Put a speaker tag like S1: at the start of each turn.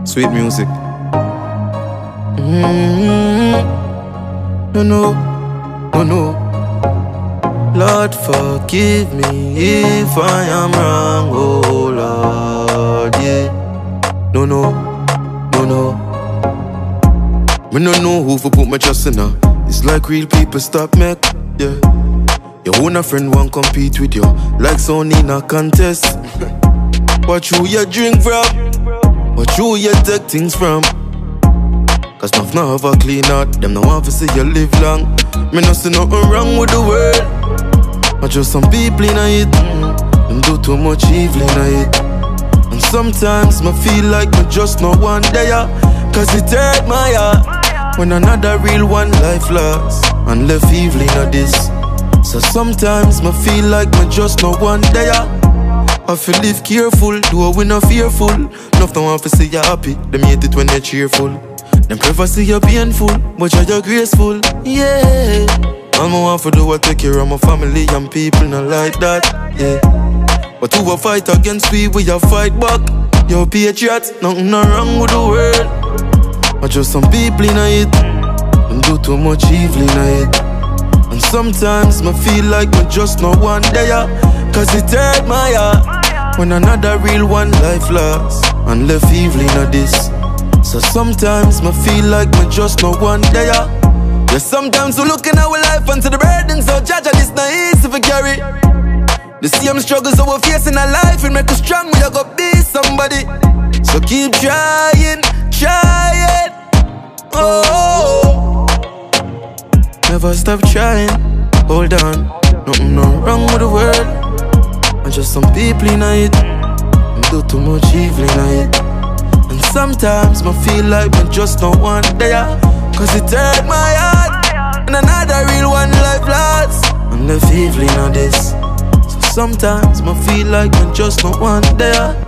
S1: Sweet music.
S2: No, no, no, no. Lord, forgive me if I am wrong, oh Lord, yeah. No, no, no, no. Me no know who for put my trust in her. It's like real people stop make, yeah. Your own a friend won't compete with you, like sound in a contest. What you drink from? What you take things from? Cause enough now have a clean heart. Them no want to see you live long. Me no see nothing wrong with the world, but just some people in it, them do too much evil in it. And sometimes me feel like me just no one there, cause it hurt my heart when another real one life lost and left evil in this. So sometimes me feel like me just no one there. I feel live careful, though we not fearful. Enough don't want to see you happy, them hate it when you're cheerful. Them prefer see you painful, but you're graceful, yeah. All I want to do is take care of my family and people not like that, yeah. But who a fight against we a fight back. You're patriots, nothing no wrong with the world, but just some people in it, them do too much evil in it. And sometimes I feel like me just no one there, cause it hurt my heart when another real one life lost and left evil in this. So sometimes I feel like me just no one there. Yeah, sometimes we look in our life and to the burden, so judge this not easy to carry. The same struggles that we're facing in our life, it make us strong, we are gonna be somebody. So keep trying, trying, oh. Never stop trying, hold on. Nothing no wrong with the world, and just some people in it, and do too much evil in it. And sometimes I feel like I'm just no one there, cause it hurt my heart and another real one life lost and left evil in this. So sometimes I feel like I'm just no one there.